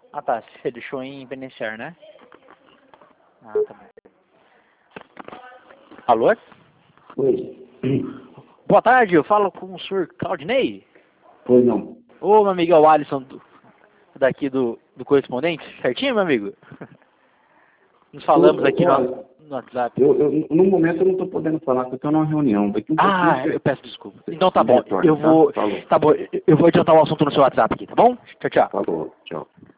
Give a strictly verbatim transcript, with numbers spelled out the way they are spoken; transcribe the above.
Ah, tá. Você deixou em beneficiar, né? Ah, tá bom. Alô? Oi. Boa tarde, eu falo com o senhor Claudinei. Pois não. Ô, meu amigo, é o Alisson do, daqui do, do correspondente. Certinho, meu amigo? Nos falamos aqui no, no WhatsApp. Eu, eu, no momento eu não estou podendo falar, porque eu estou numa reunião. Daqui um Ah, pouquinho, eu peço desculpa. Então tá bom, retorna, eu tá? vou, Falou. tá bom, eu vou adiantar o assunto no seu WhatsApp aqui, tá bom? Tchau, tchau. Falou. Tchau.